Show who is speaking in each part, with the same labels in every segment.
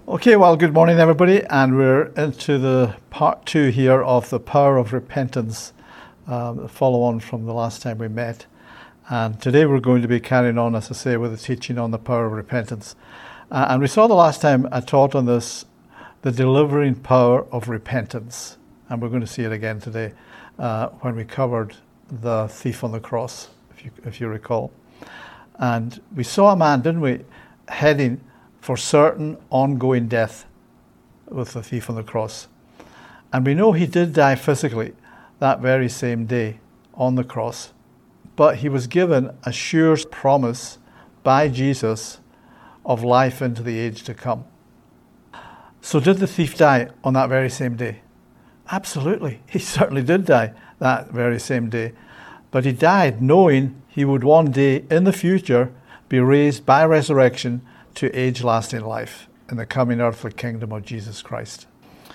Speaker 1: Okay, well, good morning, everybody, and we're into the part 2 here of the power of repentance, follow on from the last time we met. And today we're going to be carrying on, as I say, with the teaching on the power of repentance. And we saw the last time I taught on this, the delivering power of repentance. And we're going to see it again today when we covered the thief on the cross, if you recall. And we saw a man, didn't we, heading for certain ongoing death with the thief on the cross. And we know he did die physically that very same day on the cross, but he was given a sure promise by Jesus of life into the age to come. So did the thief die on that very same day? Absolutely. He certainly did die that very same day. But he died knowing he would one day in the future be raised by resurrection to age-lasting life in the coming earthly kingdom of Jesus Christ,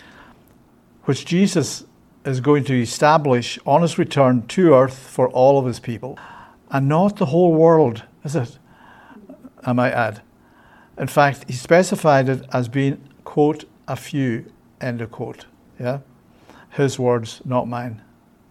Speaker 1: which Jesus is going to establish on his return to earth for all of his people, and not the whole world, is it? I might add. In fact, he specified it as being, quote, a few, end of quote. Yeah? His words, not mine.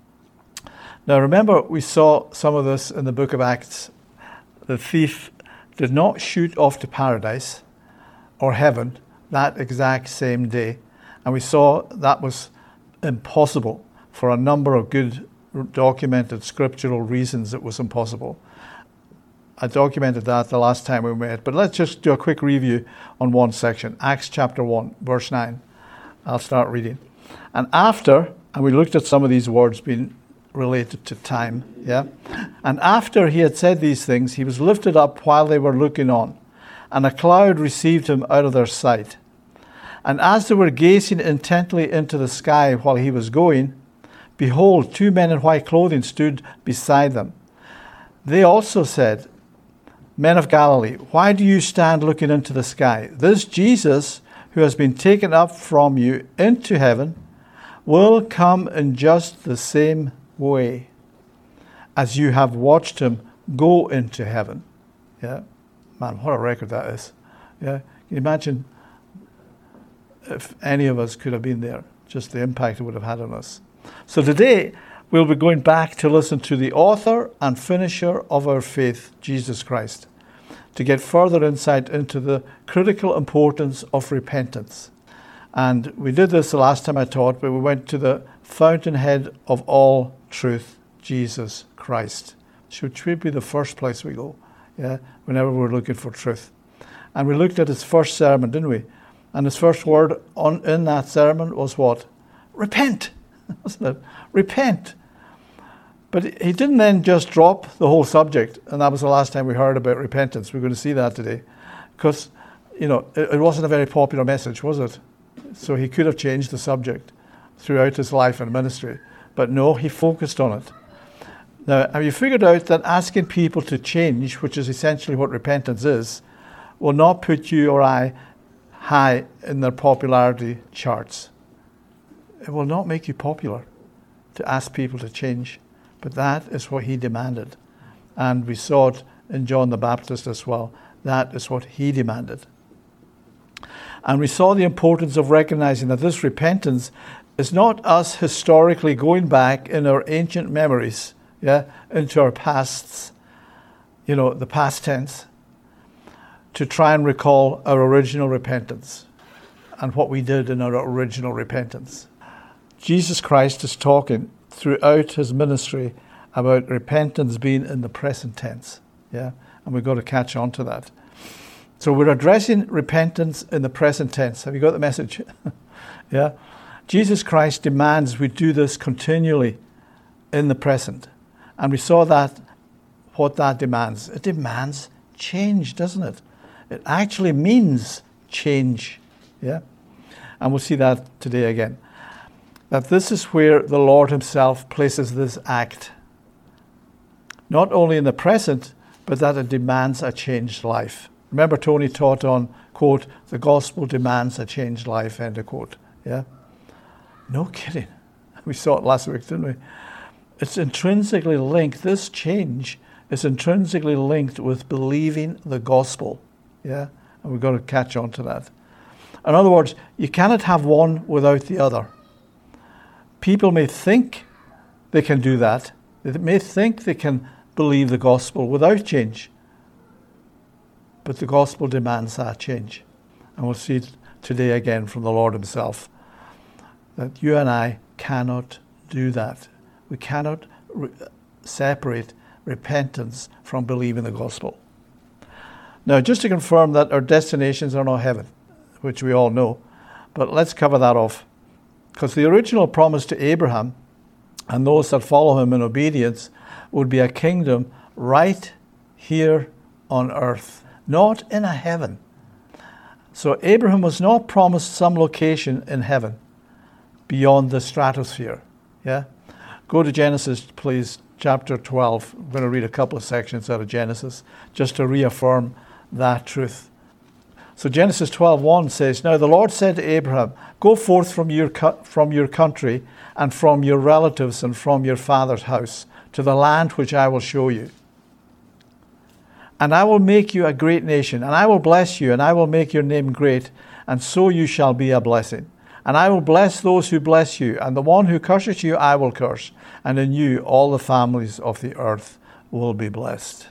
Speaker 1: Now remember, we saw some of this in the book of Acts. The thief did not shoot off to paradise or heaven that exact same day. And we saw that was impossible for a number of good documented scriptural reasons. It was impossible. I documented that the last time we met, but let's just do a quick review on one section. Acts chapter 1, verse 9. I'll start reading. And we looked at some of these words being related to time, yeah? And after he had said these things, he was lifted up while they were looking on, and a cloud received him out of their sight. And as they were gazing intently into the sky while he was going, behold, 2 men in white clothing stood beside them. They also said, Men of Galilee, why do you stand looking into the sky? This Jesus, who has been taken up from you into heaven, will come in just the same way as you have watched him go into heaven. Yeah, man, what a record that is. Yeah, can you imagine if any of us could have been there, just the impact it would have had on us. So today we'll be going back to listen to the author and finisher of our faith, Jesus Christ, to get further insight into the critical importance of repentance. And we did this the last time I taught, but we went to the fountainhead of all truth, Jesus Christ. Should be the first place we go, yeah, whenever we're looking for truth. And we looked at his first sermon, didn't we? And his first word in that sermon was what? Repent, wasn't it? Repent. But he didn't then just drop the whole subject, and that was the last time we heard about repentance. We're going to see that today. Because, it wasn't a very popular message, was it? So he could have changed the subject throughout his life and ministry. But no, he focused on it. Now, have you figured out that asking people to change, which is essentially what repentance is, will not put you or I high in their popularity charts? It will not make you popular to ask people to change. But that is what he demanded. And we saw it in John the Baptist as well. That is what he demanded. And we saw the importance of recognizing that this repentance is not us historically going back in our ancient memories, yeah, into our pasts, the past tense, to try and recall our original repentance and what we did in our original repentance. Jesus Christ is talking throughout his ministry about repentance being in the present tense, yeah, and we've got to catch on to that. So we're addressing repentance in the present tense. Have you got the message? Yeah. Jesus Christ demands we do this continually in the present. And we saw that, what that demands. It demands change, doesn't it? It actually means change. Yeah? And we'll see that today again. That this is where the Lord himself places this act. Not only in the present, but that it demands a changed life. Remember, Tony taught on, quote, the gospel demands a changed life, end of quote. Yeah? No kidding. We saw it last week, didn't we? It's intrinsically linked. This change is intrinsically linked with believing the gospel. Yeah? And we've got to catch on to that. In other words, you cannot have one without the other. People may think they can do that. They may think they can believe the gospel without change. But the gospel demands that change. And we'll see it today again from the Lord himself, that you and I cannot do that. We cannot separate repentance from believing the gospel. Now, just to confirm that our destinations are not heaven, which we all know, but let's cover that off. Because the original promise to Abraham and those that follow him in obedience would be a kingdom right here on earth, not in a heaven. So Abraham was not promised some location in heaven beyond the stratosphere. Yeah? Go to Genesis, please, chapter 12. I'm going to read a couple of sections out of Genesis just to reaffirm that truth. So Genesis 12:1 says, "Now the Lord said to Abraham, go forth from your country and from your relatives and from your father's house to the land which I will show you. And I will make you a great nation, and I will bless you, and I will make your name great, and so you shall be a blessing. And I will bless those who bless you, and the one who curses you I will curse, and in you all the families of the earth will be blessed."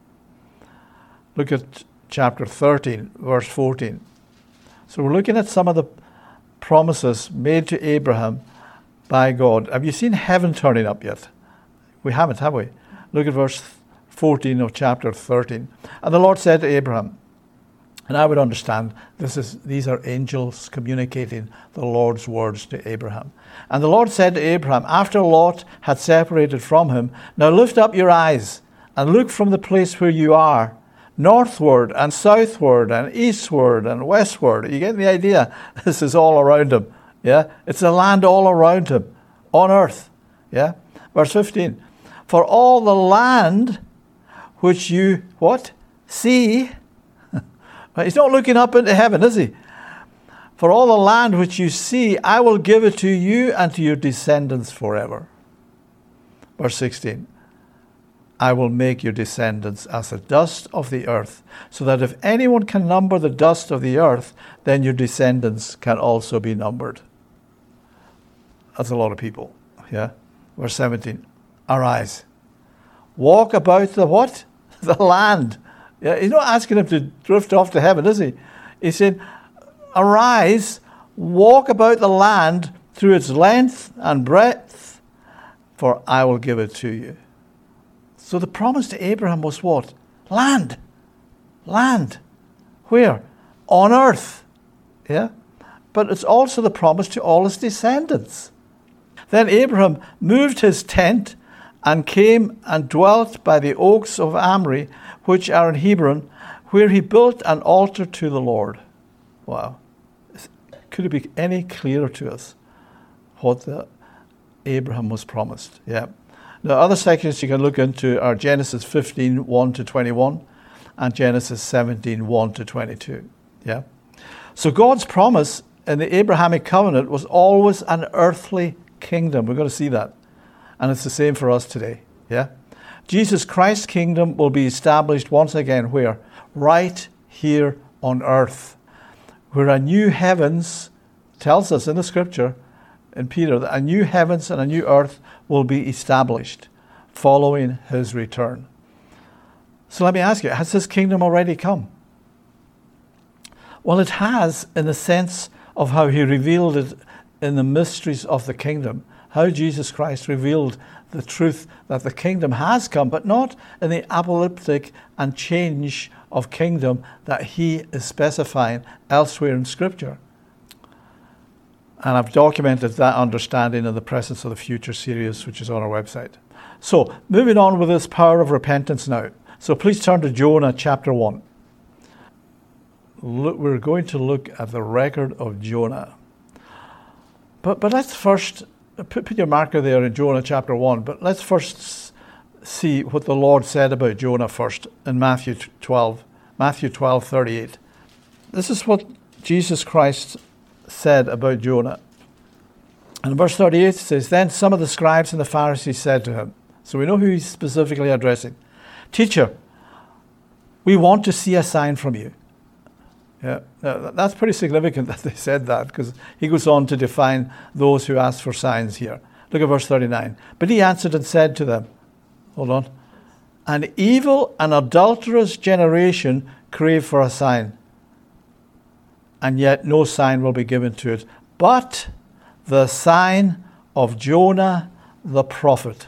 Speaker 1: Look at chapter 13, verse 14. So we're looking at some of the promises made to Abraham by God. Have you seen heaven turning up yet? We haven't, have we? Look at verse 14 of chapter 13. "And the Lord said to Abraham," and I would understand these are angels communicating the Lord's words to Abraham. "And the Lord said to Abraham, after Lot had separated from him, now lift up your eyes and look from the place where you are, northward and southward and eastward and westward." You get the idea? This is all around him. Yeah? It's a land all around him, on earth. Yeah? Verse 15. "For all the land which you," what? "See." He's not looking up into heaven, is he? "For all the land which you see, I will give it to you and to your descendants forever." Verse 16. "I will make your descendants as the dust of the earth, so that if anyone can number the dust of the earth, then your descendants can also be numbered." That's a lot of people. Yeah. Verse 17. "Arise, walk about the what? The land." Yeah, he's not asking him to drift off to heaven, is he? He's saying, "Arise, walk about the land through its length and breadth, for I will give it to you." So the promise to Abraham was what? Land. Land. Where? On earth. Yeah? But it's also the promise to all his descendants. "Then Abraham moved his tent and came and dwelt by the oaks of Mamre, which are in Hebron, where he built an altar to the Lord." Wow. Could it be any clearer to us what Abraham was promised? Yeah. Now, other sections you can look into are Genesis 15, 1 to 21, and Genesis 17, 1 to 22. Yeah. So God's promise in the Abrahamic covenant was always an earthly kingdom. We're going to see that. And it's the same for us today. Yeah. Jesus Christ's kingdom will be established once again where? Right here on earth. Where a new heavens, tells us in the scripture, in Peter, that a new heavens and a new earth will be established following his return. So let me ask you, has his kingdom already come? Well, it has, in the sense of how he revealed it in the mysteries of the kingdom, how Jesus Christ revealed the truth that the kingdom has come, but not in the apocalyptic and change of kingdom that he is specifying elsewhere in Scripture. And I've documented that understanding in the Presence of the Future series, which is on our website. So, moving on with this power of repentance now. So please turn to Jonah chapter 1. We're going to look at the record of Jonah. But let's first, put your marker there in Jonah chapter 1, but let's first see what the Lord said about Jonah first in Matthew 12:38. This is what Jesus Christ said about Jonah. And in verse 38 it says, "Then some of the scribes and the Pharisees said to him," so we know who he's specifically addressing, "Teacher, we want to see a sign from you." Yeah, now, that's pretty significant that they said that, because he goes on to define those who ask for signs here. Look at verse 39. But he answered and said to them, hold on, an evil and adulterous generation crave for a sign, and yet no sign will be given to it, but the sign of Jonah the prophet.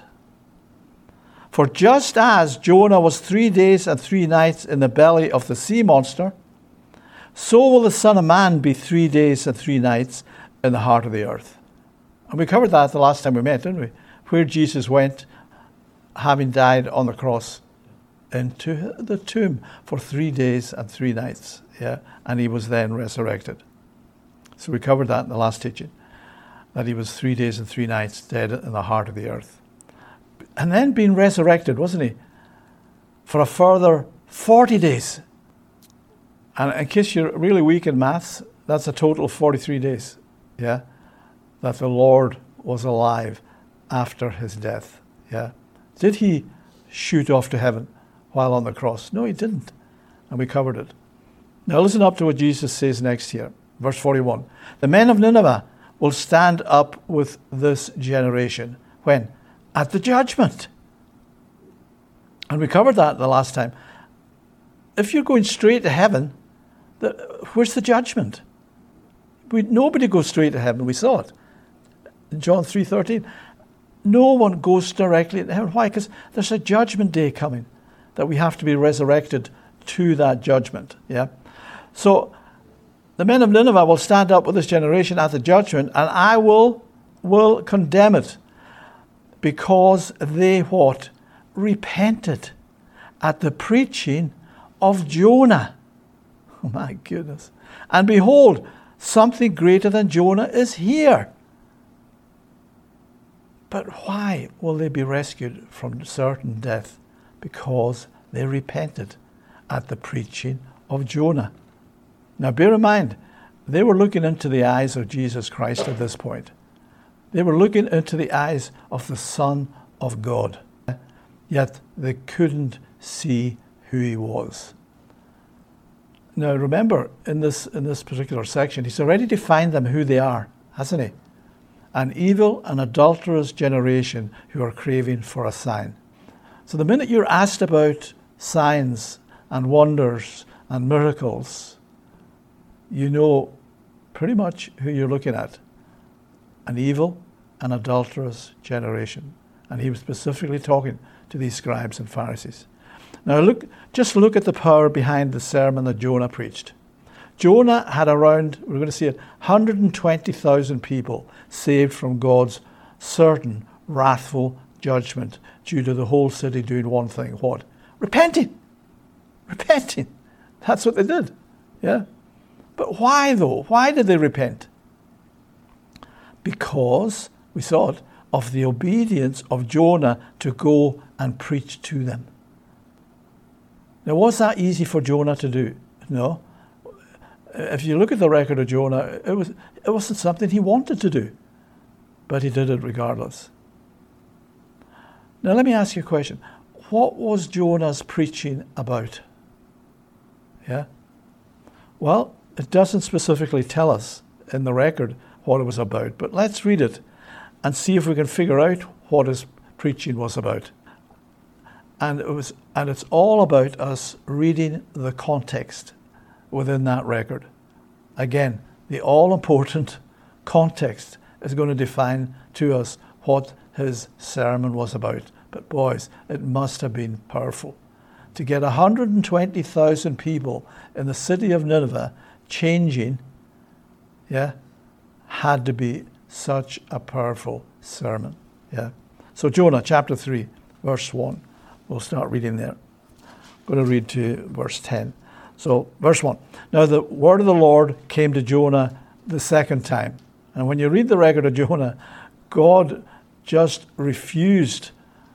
Speaker 1: For just as Jonah was 3 days and 3 nights in the belly of the sea monster, so will the Son of Man be 3 days and 3 nights in the heart of the earth. And we covered that the last time we met, didn't we? Where Jesus went, having died on the cross, into the tomb for 3 days and 3 nights. Yeah, and he was then resurrected. So we covered that in the last teaching, that he was 3 days and 3 nights dead in the heart of the earth. And then being resurrected, wasn't he? For a further 40 days. And in case you're really weak in maths, that's a total of 43 days, yeah, that the Lord was alive after his death, yeah. Did he shoot off to heaven while on the cross? No, he didn't. And we covered it. Now listen up to what Jesus says next here. Verse 41. The men of Nineveh will stand up with this generation. When? At the judgment. And we covered that the last time. If you're going straight to heaven, where's the judgment? Nobody goes straight to heaven. We saw it in John 3:13. No one goes directly to heaven. Why? Because there's a judgment day coming that we have to be resurrected to that judgment. Yeah. So the men of Nineveh will stand up with this generation at the judgment, and I will condemn it, because they what? Repented at the preaching of Jonah. Oh my goodness. And behold, something greater than Jonah is here. But why will they be rescued from certain death? Because they repented at the preaching of Jonah. Now bear in mind, they were looking into the eyes of Jesus Christ at this point. They were looking into the eyes of the Son of God. Yet they couldn't see who he was. Now remember, in this particular section, he's already defined them who they are, hasn't he? An evil and adulterous generation who are craving for a sign. So the minute you're asked about signs and wonders and miracles, you know pretty much who you're looking at. An evil and adulterous generation. And he was specifically talking to these scribes and Pharisees. Now just look at the power behind the sermon that Jonah preached. Jonah had around, we're going to see it, 120,000 people saved from God's certain wrathful judgment due to the whole city doing one thing. What? Repenting. Repenting. That's what they did. Yeah. But why though? Why did they repent? Because, we saw it, of the obedience of Jonah to go and preach to them. Now, was that easy for Jonah to do? No. If you look at the record of Jonah, it wasn't something he wanted to do, but he did it regardless. Now, let me ask you a question. What was Jonah's preaching about? Yeah? Well, it doesn't specifically tell us in the record what it was about, but let's read it and see if we can figure out what his preaching was about. And it's all about us reading the context within that record. Again, the all-important context is going to define to us what his sermon was about. But boys, it must have been powerful. To get 120,000 people in the city of Nineveh changing, yeah, had to be such a powerful sermon. Yeah. So Jonah chapter 3, verse 1. We'll start reading there. I'm going to read to verse 10. So, verse 1. Now the word of the Lord came to Jonah the second time. And when you read the record of Jonah, God just refused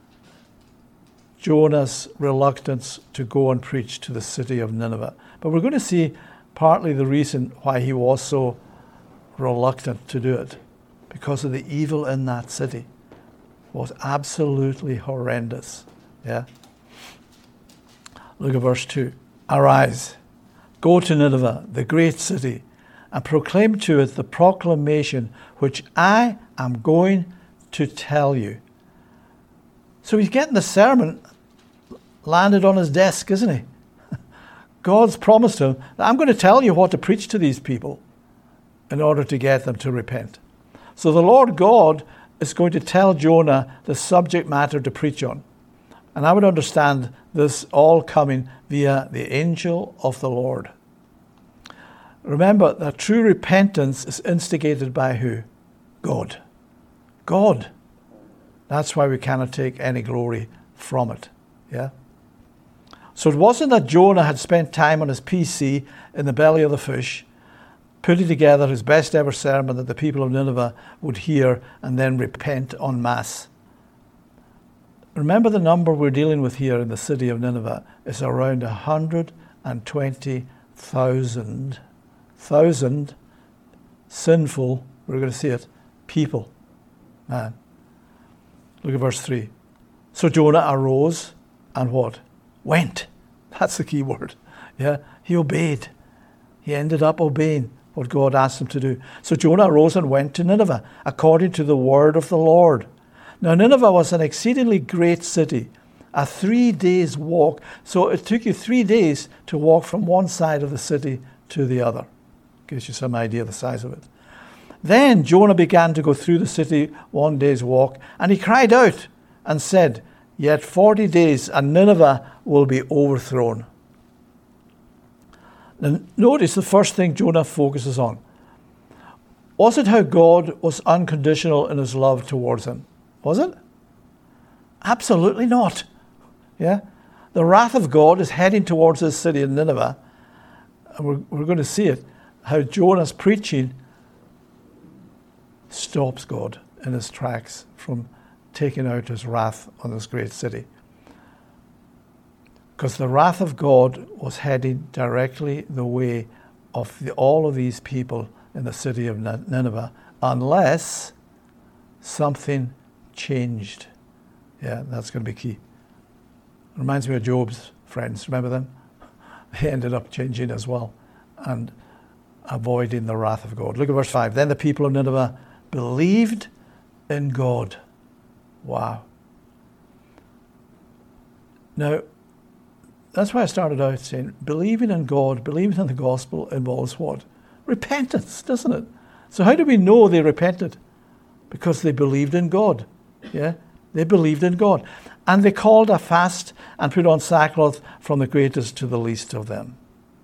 Speaker 1: Jonah's reluctance to go and preach to the city of Nineveh. But we're going to see partly the reason why he was so reluctant to do it. Because of the evil in that city. It was absolutely horrendous. Yeah. Look at verse 2. Arise, Go to Nineveh, the great city, and proclaim to it the proclamation which I am going to tell you. So he's getting the sermon landed on his desk, isn't he? God's promised him, I'm going to tell you what to preach to these people in order to get them to repent. So the Lord God is going to tell Jonah the subject matter to preach on. And I would understand this all coming via the angel of the Lord. Remember that true repentance is instigated by who? God. God. That's why we cannot take any glory from it. Yeah? So it wasn't that Jonah had spent time on his PC in the belly of the fish, putting together his best ever sermon that the people of Nineveh would hear and then repent en masse. Remember, the number we're dealing with here in the city of Nineveh is around 120,000 sinful, we're going to see it, people. Man. Look at verse 3. So Jonah arose and what? Went. That's the key word. Yeah, he obeyed. He ended up obeying what God asked him to do. So Jonah arose and went to Nineveh, according to the word of the Lord. Now Nineveh was an exceedingly great city, a 3 days walk. So it took you 3 days to walk from one side of the city to the other. Gives you some idea of the size of it. Then Jonah began to go through the city 1 day's walk, and he cried out and said, Yet 40 days and Nineveh will be overthrown. Now notice the first thing Jonah focuses on. Was it how God was unconditional in his love towards him? Was it? Absolutely not. Yeah? The wrath of God is heading towards this city in Nineveh. And we're going to see it, how Jonah's preaching stops God in his tracks from taking out his wrath on this great city. Because the wrath of God was heading directly the way of all of these people in the city of Nineveh, unless something changed. Yeah, that's going to be key. Reminds me of Job's friends. Remember them? They ended up changing as well and avoiding the wrath of God. Look at verse 5. Then the people of Nineveh believed in God. Wow. Now, that's why I started out saying believing in God, believing in the gospel involves what? Repentance, doesn't it? So how do we know they repented? Because they believed in God. Yeah? They believed in God. And they called a fast and put on sackcloth from the greatest to the least of them.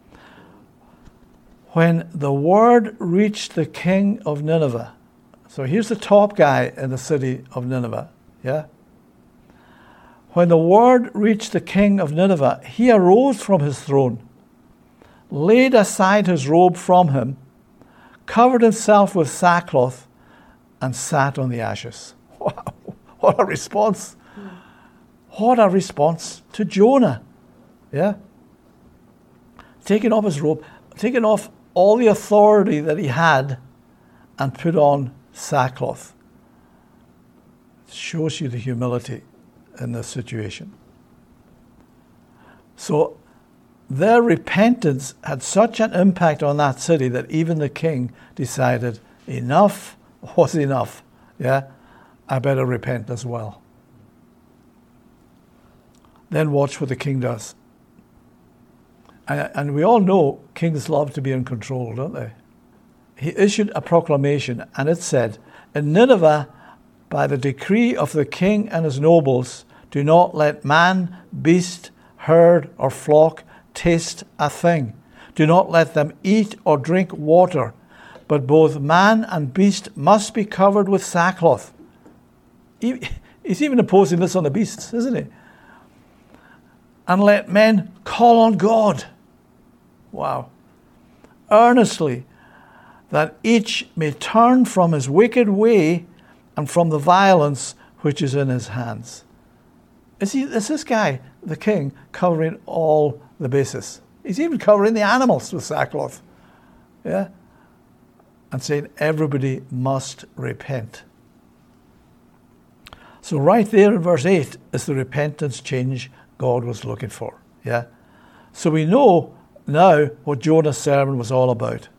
Speaker 1: When the word reached the king of Nineveh, so here's the top guy in the city of Nineveh, yeah? When the word reached the king of Nineveh, he arose from his throne, laid aside his robe from him, covered himself with sackcloth, and sat on the ashes. Wow, what a response. What a response to Jonah. Yeah? Taking off his robe, taking off all the authority that he had and put on sackcloth. It shows you the humility in this situation. So their repentance had such an impact on that city that even the king decided enough was enough. Yeah, I better repent as well. Then watch what the king does. And we all know kings love to be in control, don't they? He issued a proclamation, and it said, in Nineveh, by the decree of the king and his nobles, do not let man, beast, herd, or flock taste a thing. Do not let them eat or drink water, but both man and beast must be covered with sackcloth. He's even imposing this on the beasts, isn't he? And let men call on God. Wow. Earnestly, that each may turn from his wicked way and from the violence which is in his hands. Is this guy, the king, covering all the bases? He's even covering the animals with sackcloth. Yeah? And saying everybody must repent. So right there in verse 8 is the repentance change God was looking for. Yeah? So we know now what Jonah's sermon was all about.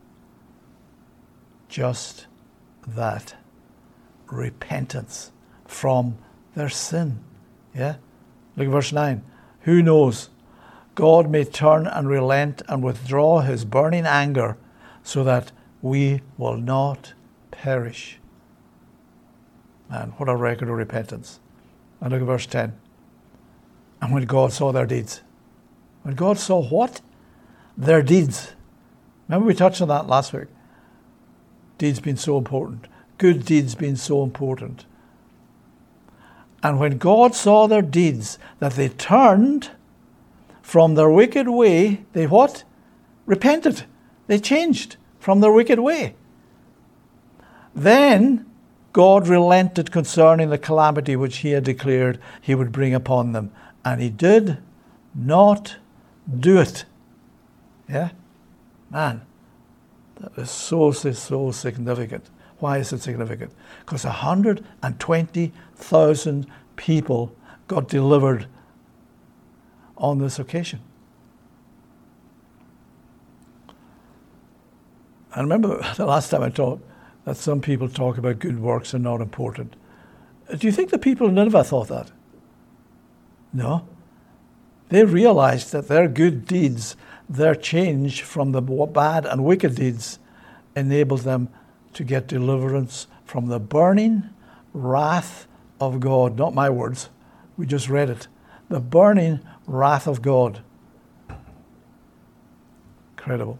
Speaker 1: Just that. Repentance from their sin. Yeah? Look at verse 9. Who knows? God may turn and relent and withdraw his burning anger so that we will not perish. Man, what a record of repentance. And look at verse 10. And when God saw their deeds. When God saw what? Their deeds. Remember we touched on that last week. Deeds being so important. Good deeds being so important. And when God saw their deeds, that they turned from their wicked way, they what? Repented. They changed from their wicked way. Then God relented concerning the calamity which he had declared he would bring upon them. And he did not do it. Yeah? Man, that is so significant. Why is it significant? Because 120,000 people got delivered on this occasion. I remember the last time I taught that some people talk about good works are not important. Do you think the people in Nineveh thought that? No. They realized that their good deeds, their change from the bad and wicked deeds, enabled them to get deliverance from the burning wrath of God. Not my words. We just read it. The burning wrath of God. Incredible.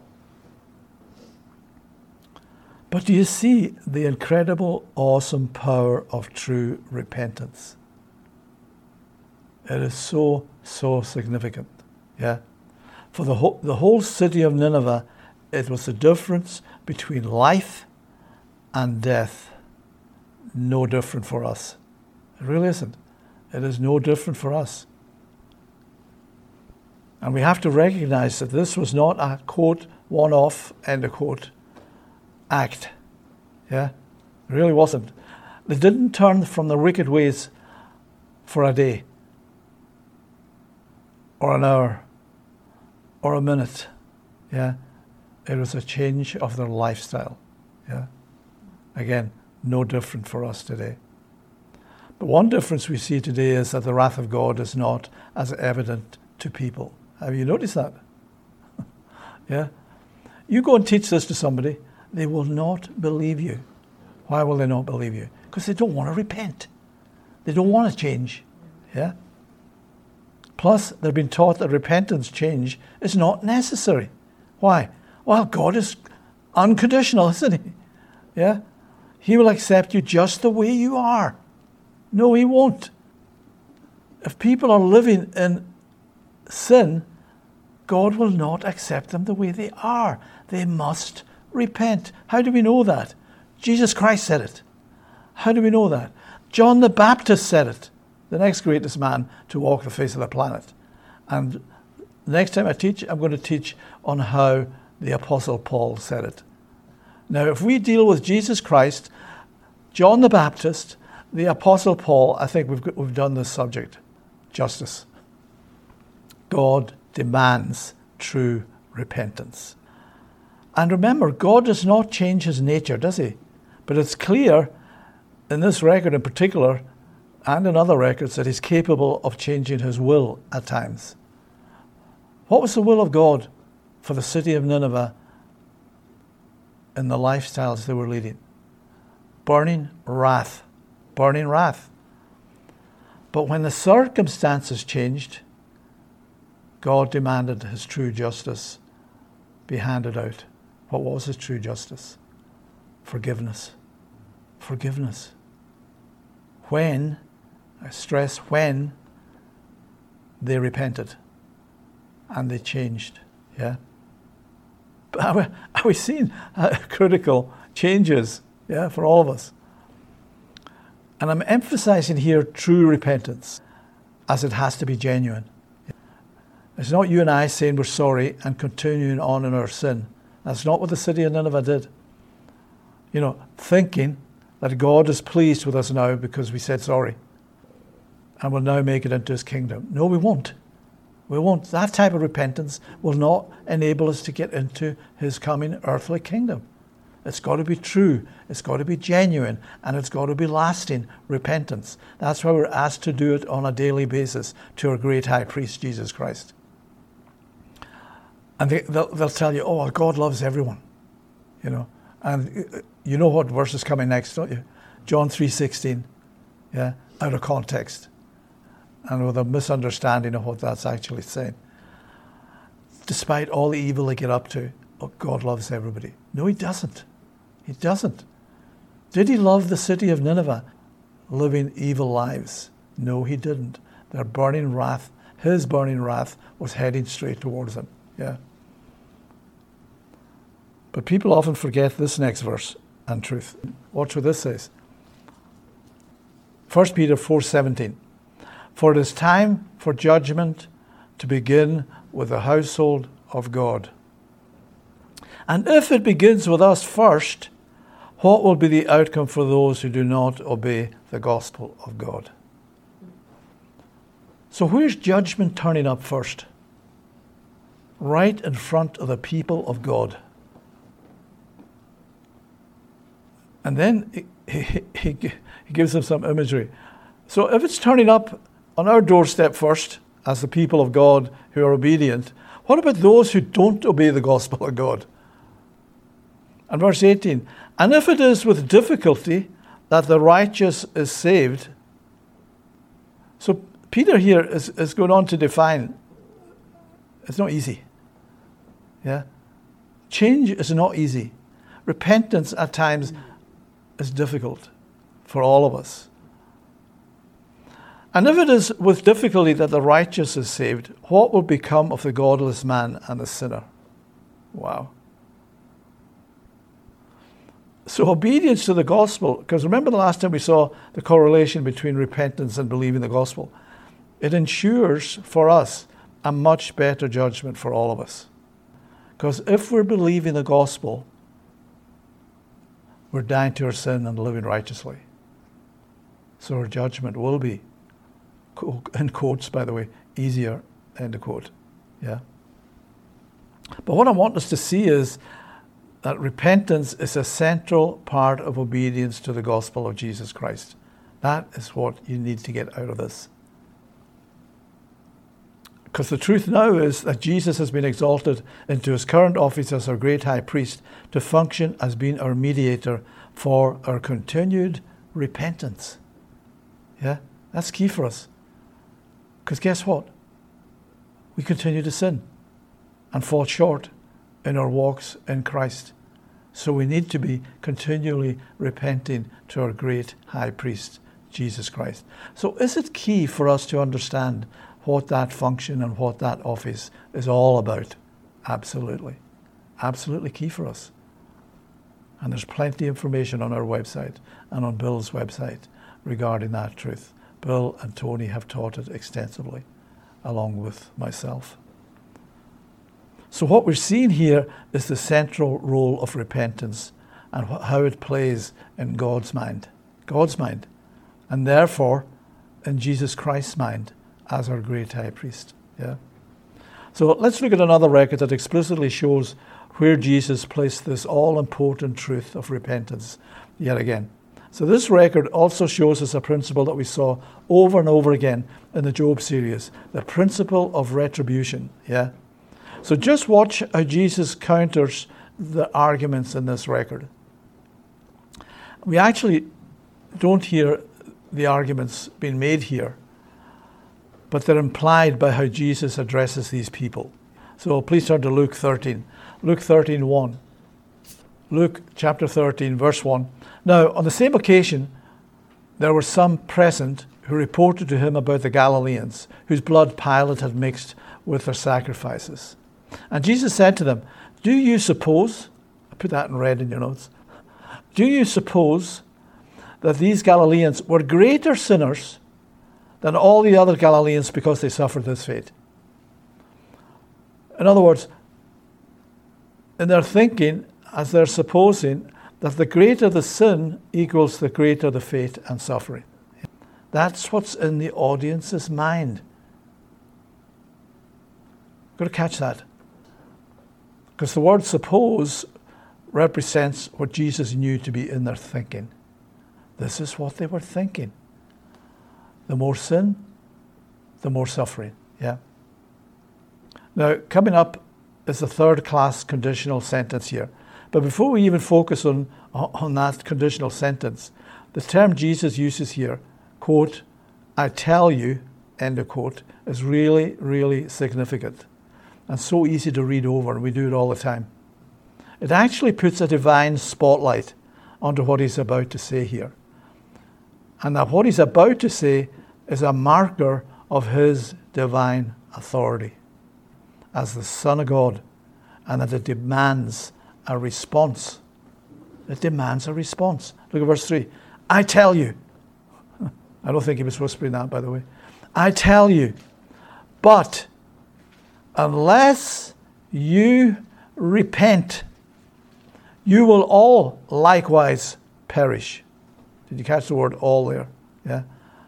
Speaker 1: But do you see the incredible, awesome power of true repentance? It is so significant. Yeah? For the whole city of Nineveh, it was the difference between life and death. No different for us. It really isn't. It is no different for us. And we have to recognize that this was not a, quote, one-off, end of quote, act. Yeah? It really wasn't. They didn't turn from their wicked ways for a day, or an hour, or a minute. Yeah? It was a change of their lifestyle. Yeah? Again, no different for us today. But one difference we see today is that the wrath of God is not as evident to people. Have you noticed that? Yeah? You go and teach this to somebody, they will not believe you. Why will they not believe you? Because they don't want to repent. They don't want to change. Yeah? Plus, they've been taught that repentance change is not necessary. Why? Well, God is unconditional, isn't he? Yeah? He will accept you just the way you are. No, he won't. If people are living in sin, God will not accept them the way they are. They must repent. How do we know that? Jesus Christ said it. How do we know that? John the Baptist said it, the next greatest man to walk the face of the planet. And the next time I teach, I'm going to teach on how the Apostle Paul said it. Now, if we deal with Jesus Christ, John the Baptist, the Apostle Paul, I think we've done this subject justice. God demands true repentance. And remember, God does not change his nature, does he? But it's clear in this record in particular, and in other records, that he's capable of changing his will at times. What was the will of God for the city of Nineveh in the lifestyles they were leading? Burning wrath. Burning wrath. But when the circumstances changed, God demanded his true justice be handed out. What was his true justice? Forgiveness. Forgiveness. When, I stress when, they repented and they changed. Yeah? But are we seeing critical changes, yeah, for all of us? And I'm emphasizing here true repentance, as it has to be genuine. It's not you and I saying we're sorry and continuing on in our sin. That's not what the city of Nineveh did. You know, thinking that God is pleased with us now because we said sorry and will now make it into his kingdom. No, we won't. We won't. That type of repentance will not enable us to get into his coming earthly kingdom. It's got to be true, it's got to be genuine, and it's got to be lasting repentance. That's why we're asked to do it on a daily basis to our great high priest, Jesus Christ. And they'll tell you, oh, well, God loves everyone, you know. And you know what verse is coming next, don't you? John 3:16, yeah, out of context. And with a misunderstanding of what that's actually saying. Despite all the evil they get up to, oh, God loves everybody. No, he doesn't. He doesn't. Did he love the city of Nineveh living evil lives? No, he didn't. Their burning wrath, his burning wrath, was heading straight towards them. Yeah. But people often forget this next verse and truth. Watch what this says. 1 Peter 4:17. For it is time for judgment to begin with the household of God. And if it begins with us first, what will be the outcome for those who do not obey the gospel of God? So where's judgment turning up first? Right in front of the people of God. And then he gives them some imagery. So if it's turning up on our doorstep first, as the people of God who are obedient, what about those who don't obey the gospel of God? And verse 18, and if it is with difficulty that the righteous is saved. So Peter here is going on to define, it's not easy. Yeah? Change is not easy. Repentance at times is difficult for all of us. And if it is with difficulty that the righteous is saved, what will become of the godless man and the sinner? Wow. So obedience to the gospel, because remember the last time we saw the correlation between repentance and believing the gospel, it ensures for us a much better judgment for all of us. Because if we're believing the gospel, we're dying to our sin and living righteously. So our judgment will be, in quotes, by the way, easier, end of quote. Yeah. But what I want us to see is that repentance is a central part of obedience to the gospel of Jesus Christ. That is what you need to get out of this. Because the truth now is that Jesus has been exalted into his current office as our great high priest to function as being our mediator for our continued repentance. Yeah, that's key for us. Because guess what? We continue to sin and fall short in our walks in Christ. So we need to be continually repenting to our great high priest, Jesus Christ. So is it key for us to understand what that function and what that office is all about? Absolutely. Absolutely key for us. And there's plenty of information on our website and on Bill's website regarding that truth. Bill and Tony have taught it extensively, along with myself. So what we're seeing here is the central role of repentance and how it plays in God's mind, and therefore in Jesus Christ's mind as our great high priest. Yeah. So let's look at another record that explicitly shows where Jesus placed this all-important truth of repentance yet again. So this record also shows us a principle that we saw over and over again in the Job series, the principle of retribution. Yeah. So just watch how Jesus counters the arguments in this record. We actually don't hear the arguments being made here, but they're implied by how Jesus addresses these people. So please turn to Luke 13. Luke 13:1. Luke chapter 13, verse 1. Now, on the same occasion, there were some present who reported to him about the Galileans, whose blood Pilate had mixed with their sacrifices. And Jesus said to them, do you suppose, I put that in red in your notes, do you suppose that these Galileans were greater sinners than all the other Galileans because they suffered this fate? In other words, in their thinking, as they're supposing that the greater the sin equals the greater the fate and suffering. That's what's in the audience's mind. Got to catch that. Because the word suppose represents what Jesus knew to be in their thinking. This is what they were thinking. The more sin, the more suffering. Yeah. Now, coming up is the third class conditional sentence here. But before we even focus on that conditional sentence, the term Jesus uses here, quote, I tell you, end of quote, is really, really significant and so easy to read over, and we do it all the time. It actually puts a divine spotlight onto what he's about to say here. And that what he's about to say is a marker of his divine authority as the Son of God, and that it demands a response. It demands a response. Look at verse 3. I tell you. I don't think he was whispering that, by the way. I tell you, but unless you repent, you will all likewise perish. Did you catch the word all there? Yeah.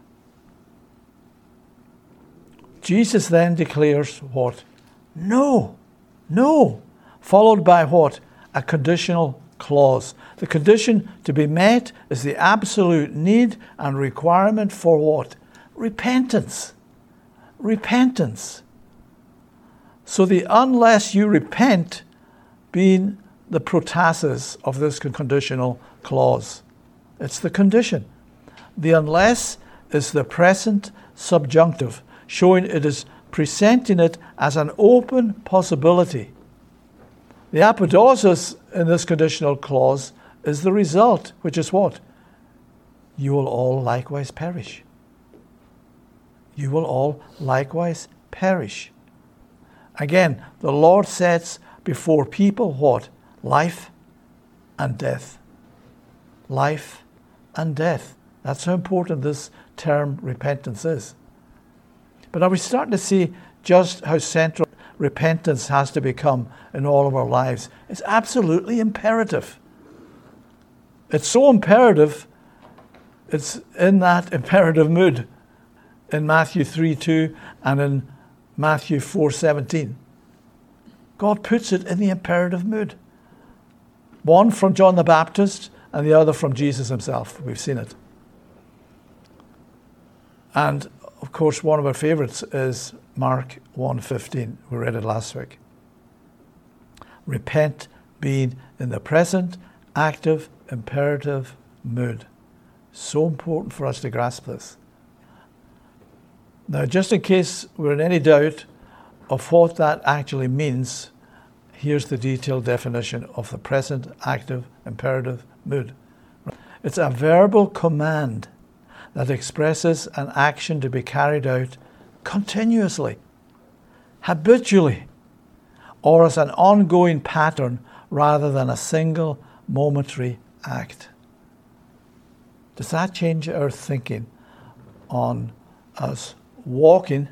Speaker 1: Jesus then declares what? No. No. Followed by what? A conditional clause. The condition to be met is the absolute need and requirement for what? Repentance. Repentance. So the unless you repent being the protasis of this conditional clause. It's the condition. The unless is the present subjunctive, showing it is presenting it as an open possibility. The apodosis in this conditional clause is the result, which is what? You will all likewise perish. You will all likewise perish. Again, the Lord sets before people what? Life and death. Life and death. That's how important this term repentance is. But are we starting to see just how central repentance has to become in all of our lives? It's absolutely imperative. It's so imperative, it's in that imperative mood in Matthew 3:2 and in Matthew 4:17. God puts it in the imperative mood. One from John the Baptist and the other from Jesus himself. We've seen it. And of course, one of our favorites is Mark 1:15. We read it last week. Repent being in the present, active, imperative mood. So important for us to grasp this. Now, just in case we're in any doubt of what that actually means, here's the detailed definition of the present, active, imperative mood. It's a verbal command that expresses an action to be carried out continuously, habitually, or as an ongoing pattern rather than a single momentary act. Does that change our thinking on us walking,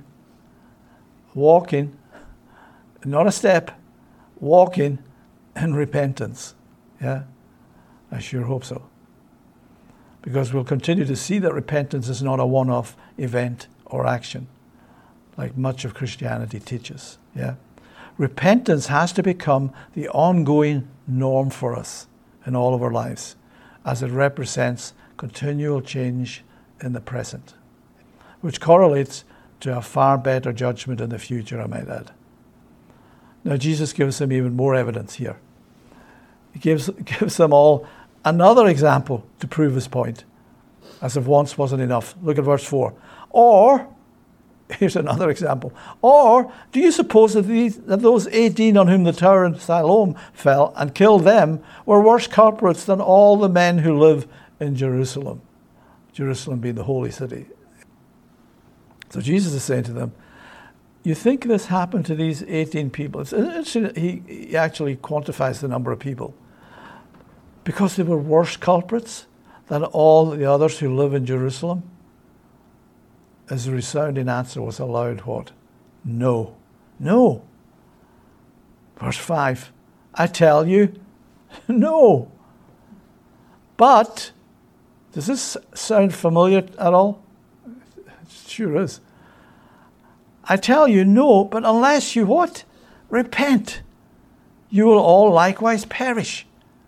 Speaker 1: not a step, walking in repentance? Yeah, I sure hope so. Because we'll continue to see that repentance is not a one-off event or action, like much of Christianity teaches. Yeah, repentance has to become the ongoing norm for us in all of our lives, as it represents continual change in the present, which correlates to a far better judgment in the future, I might add. Now, Jesus gives them even more evidence here. He gives them all another example to prove his point, as if once wasn't enough. Look at verse 4. Or, here's another example. Or, do you suppose that those 18 on whom the tower in Siloam fell and killed them were worse culprits than all the men who live in Jerusalem? Jerusalem being the holy city. So Jesus is saying to them, you think this happened to these 18 people? It's interesting, he actually quantifies the number of people. Because they were worse culprits than all the others who live in Jerusalem? As the resounding answer was a loud what? No. No. Verse 5. I tell you, no. But, does this sound familiar at all? It sure is. I tell you, no, but unless you what? repent, you will all likewise perish.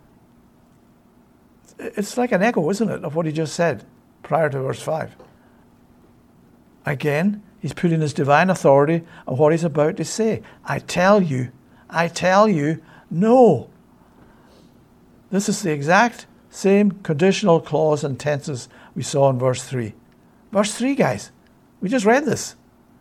Speaker 1: It's like an echo, isn't it, of what he just said prior to verse 5. Again, he's putting his divine authority on what he's about to say. I tell you, no. This is the exact same conditional clause and tenses we saw in verse 3. Verse 3, guys. We just read this.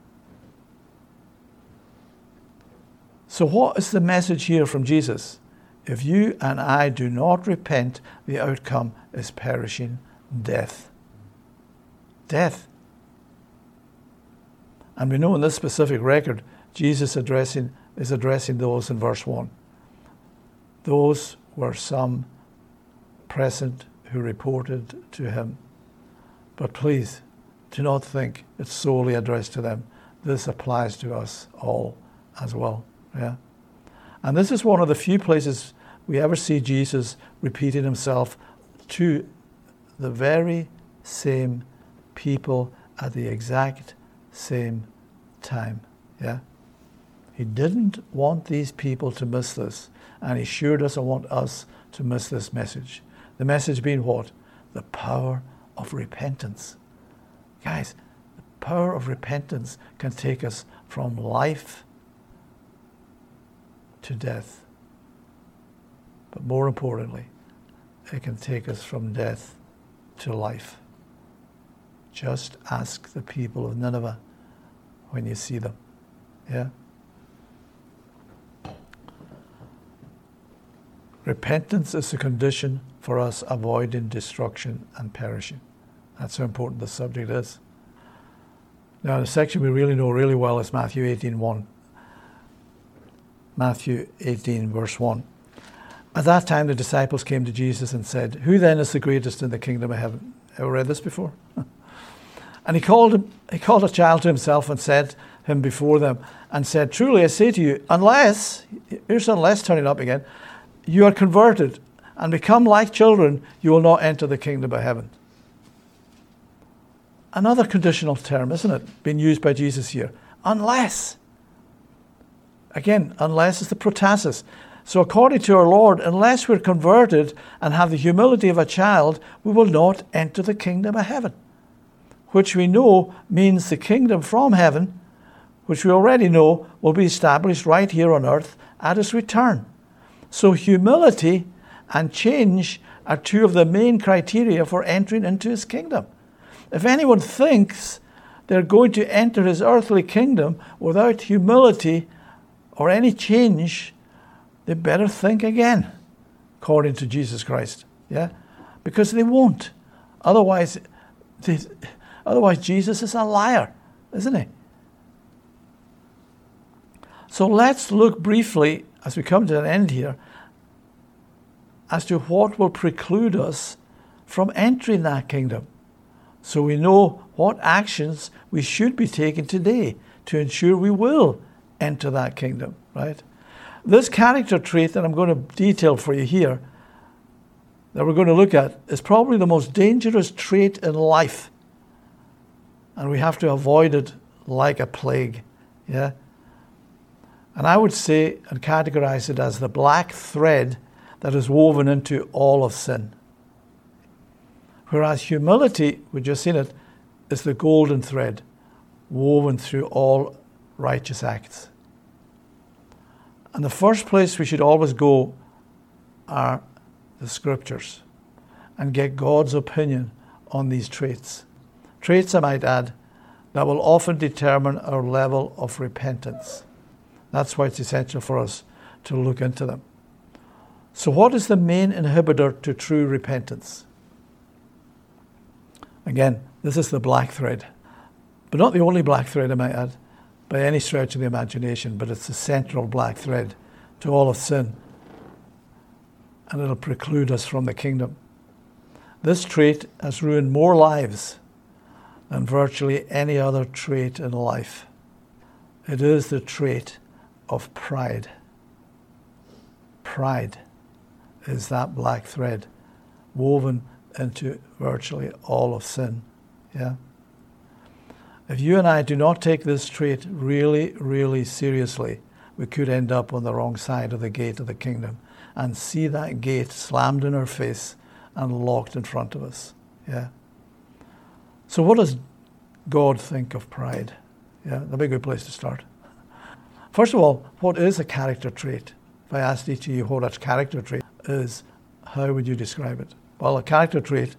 Speaker 1: So what is the message here from Jesus? If you and I do not repent, the outcome is perishing death. Death. And we know in this specific record, Jesus is addressing those in verse 1. Those were some present who reported to him. But please, do not think it's solely addressed to them. This applies to us all as well. Yeah. And this is one of the few places we ever see Jesus repeating himself to the very same people at the exact same time. Yeah. He didn't want these people to miss this, and he sure doesn't want us to miss this message. The message being what? The power of repentance. Guys, the power of repentance can take us from life to death. But more importantly, it can take us from death to life. Just ask the people of Nineveh when you see them. Yeah? Repentance is a condition for us avoiding destruction and perishing. That's how important the subject is. Now, the section we really know really well is Matthew 18:1. Matthew 18, verse 1. At that time, the disciples came to Jesus and said, "Who then is the greatest in the kingdom of heaven?" Ever read this before? And he called a child to himself and set him before them and said, "Truly I say to you, unless," here's unless turning up again, "you are converted and become like children, you will not enter the kingdom of heaven." Another conditional term, isn't it, being used by Jesus here? Unless. Again, unless is the protasis. So according to our Lord, unless we're converted and have the humility of a child, we will not enter the kingdom of heaven, which we know means the kingdom from heaven, which we already know will be established right here on earth at his return. So humility and change are two of the main criteria for entering into his kingdom. If anyone thinks they're going to enter his earthly kingdom without humility or any change, they better think again, according to Jesus Christ. Yeah? Because they won't. Otherwise Jesus is a liar, isn't he? So let's look briefly, as we come to an end here, as to what will preclude us from entering that kingdom. So we know what actions we should be taking today to ensure we will enter that kingdom, right? This character trait that I'm going to detail for you here, that we're going to look at, is probably the most dangerous trait in life. And we have to avoid it like a plague, yeah? And I would say and categorize it as the black thread that is woven into all of sin. Whereas humility, we've just seen it, is the golden thread woven through all righteous acts. And the first place we should always go are the scriptures and get God's opinion on these traits. Traits, I might add, that will often determine our level of repentance. That's why it's essential for us to look into them. So what is the main inhibitor to true repentance? Again, this is the black thread. But not the only black thread, I might add, by any stretch of the imagination, but it's the central black thread to all of sin. And it'll preclude us from the kingdom. This trait has ruined more lives than virtually any other trait in life. It is the trait of pride. Pride is that black thread woven into virtually all of sin. Yeah. If you and I do not take this trait really, really seriously, we could end up on the wrong side of the gate of the kingdom and see that gate slammed in our face and locked in front of us. Yeah. So what does God think of pride? Yeah, that'd be a good place to start. First of all, what is a character trait? If I asked each of you what a character trait is, how would you describe it? Well, character traits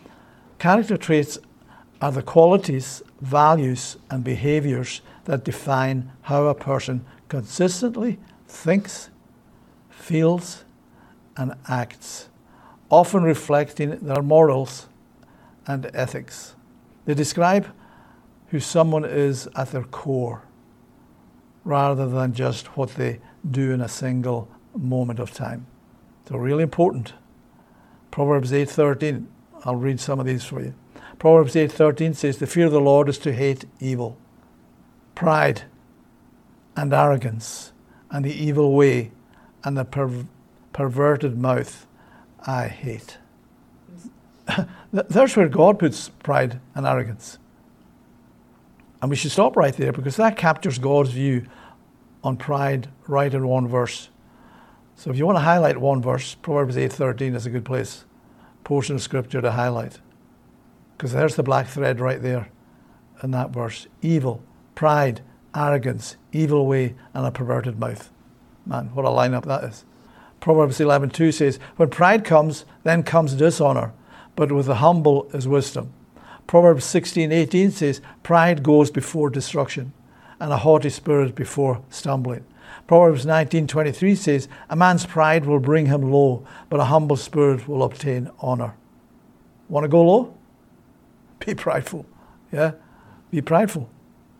Speaker 1: are the qualities, values, and behaviors that define how a person consistently thinks, feels, and acts, often reflecting their morals and ethics. They describe who someone is at their core, rather than just what they do in a single moment of time. So really important. Proverbs 8:13. I'll read some of these for you. Proverbs 8:13 says, "The fear of the Lord is to hate evil, pride and arrogance, and the evil way, and the perverted mouth I hate." There's where God puts pride and arrogance. And we should stop right there, because that captures God's view on pride right in one verse. So if you want to highlight one verse, Proverbs 8:13 is a good portion of scripture to highlight. Because there's the black thread right there in that verse. Evil, pride, arrogance, evil way, and a perverted mouth. Man, what a lineup that is. Proverbs 11:2 says, "When pride comes, then comes dishonor, but with the humble is wisdom." Proverbs 16:18 says, "Pride goes before destruction, and a haughty spirit before stumbling." Proverbs 19:23 says, "A man's pride will bring him low, but a humble spirit will obtain honor." Want to go low? Be prideful. Yeah? Be prideful.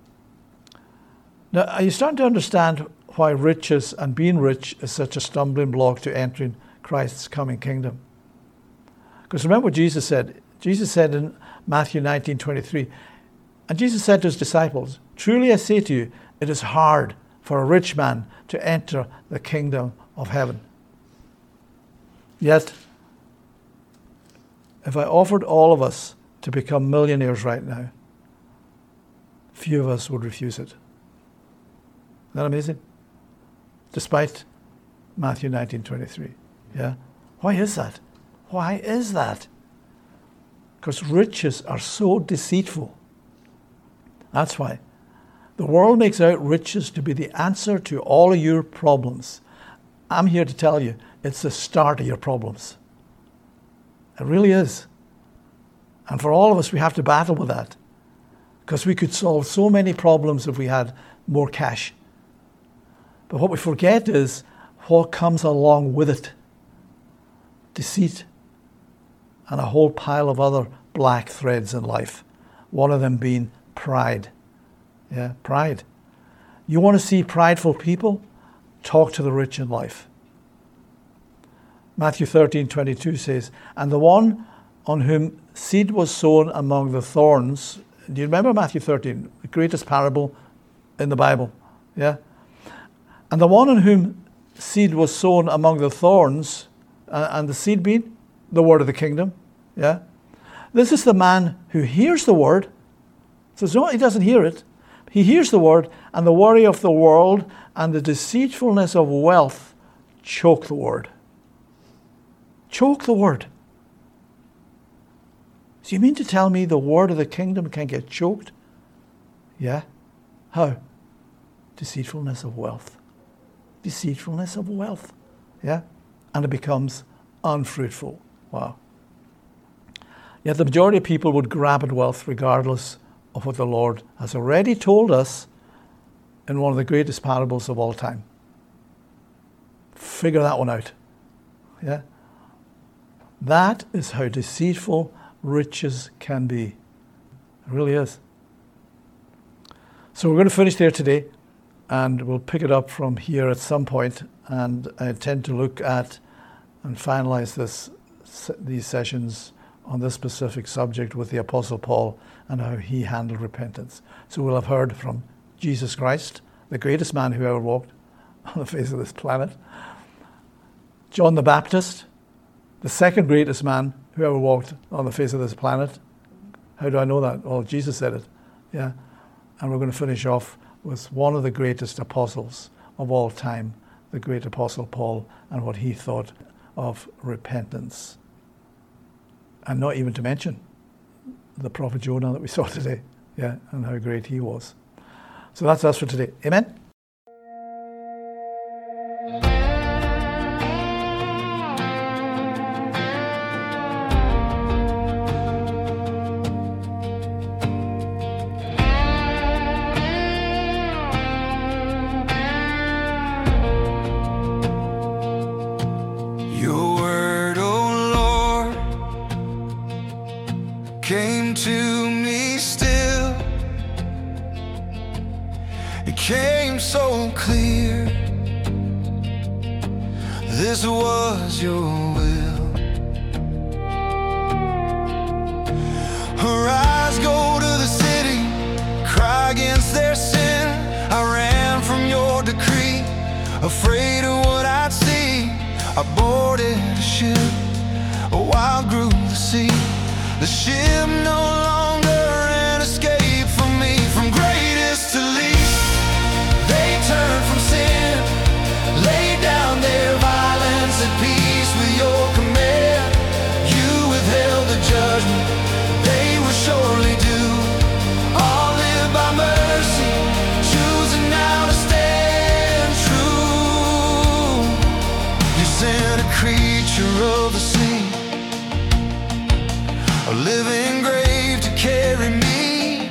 Speaker 1: Now, are you starting to understand why riches and being rich is such a stumbling block to entering Christ's coming kingdom? Because remember what Jesus said. Jesus said in Matthew 19:23, and Jesus said to his disciples, "Truly I say to you, it is hard for a rich man to enter the kingdom of heaven." Yet, if I offered all of us to become millionaires right now, few of us would refuse it. Isn't that amazing? Despite Matthew 19:23. Yeah? Why is that? Why is that? Because riches are so deceitful. That's why. The world makes out riches to be the answer to all of your problems. I'm here to tell you, it's the start of your problems. It really is. And for all of us, we have to battle with that. Because we could solve so many problems if we had more cash. But what we forget is what comes along with it. Deceit. And a whole pile of other black threads in life. One of them being pride. Yeah, pride. You want to see prideful people? Talk to the rich in life. Matthew 13:22 says, "And the one on whom seed was sown among the thorns." Do you remember Matthew 13? The greatest parable in the Bible. Yeah? "And the one on whom seed was sown among the thorns," and the seed being the word of the kingdom. Yeah? "This is the man who hears the word." So it's not he doesn't hear it. He hears the word, and the worry of the world and the deceitfulness of wealth choke the word. Choke the word. So you mean to tell me the word of the kingdom can get choked? Yeah. How? Deceitfulness of wealth. Deceitfulness of wealth. Yeah. And it becomes unfruitful. Wow. Yet the majority of people would grab at wealth regardless of what the Lord has already told us in one of the greatest parables of all time. Figure that one out. Yeah? That is how deceitful riches can be. It really is. So we're going to finish there today, and we'll pick it up from here at some point, and I intend to look at and finalize these sessions on this specific subject with the Apostle Paul and how he handled repentance. So we'll have heard from Jesus Christ, the greatest man who ever walked on the face of this planet. John the Baptist, the second greatest man who ever walked on the face of this planet. How do I know that? Well, Jesus said it. Yeah. And we're going to finish off with one of the greatest apostles, of all time, the great Apostle Paul, and what he thought of repentance. And not even to mention the prophet Jonah that we saw today, and how great he was. So that's us for today. Amen?
Speaker 2: Your word, oh Lord, came to me still. It came so clear. This was your will. Her eyes go to the city, cry against their sin. I ran from your decree, afraid of what I'd see. I boarded a ship, a wild grew the sea. The ship no longer an escape for me. From greatest to least, they turned from sin, laid down their violence at peace with your command. You withheld the judgment they were surely due. All live by mercy, choosing now to stand true. You sent a creature of the sea, a living grave to carry me.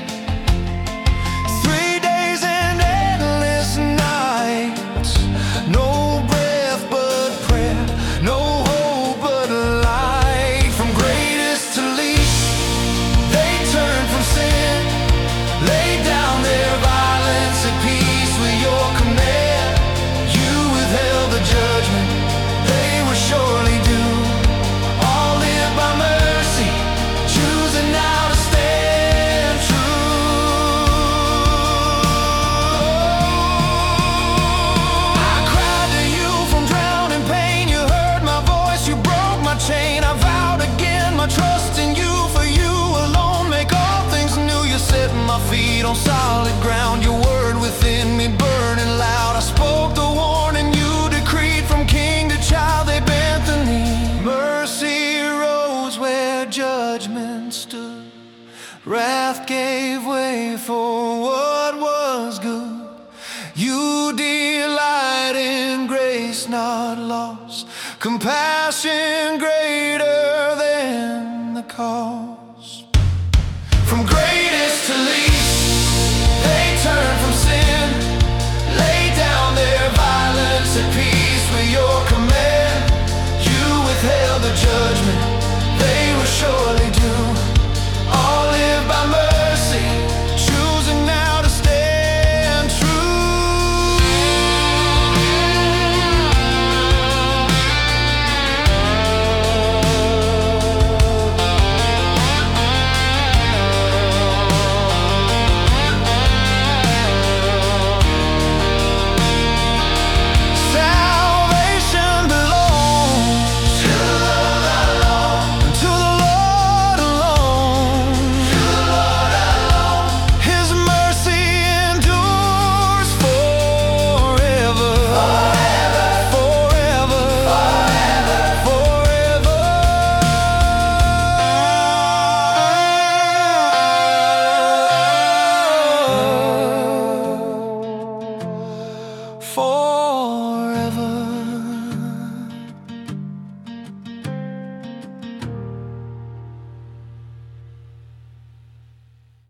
Speaker 2: 3 days and endless nights, no breath but prayer, no hope but light. From greatest to least, they turned from sin, laid down their violence at peace with your command. You withheld the judgment they were surely due. All live by mercy, choosing now to stand true. I cried to you from drowning pain. You heard my voice, you broke my chain. I vowed again my trust in you. For you alone make all things new. You set my feet on solid ground. Your word within me burning loud. I spoke the warning you decreed. From king to child they bent the knee. Mercy rose where judgment stood. Wrath gave way for what was good. You delight in grace not lost, compassion greater than the cost.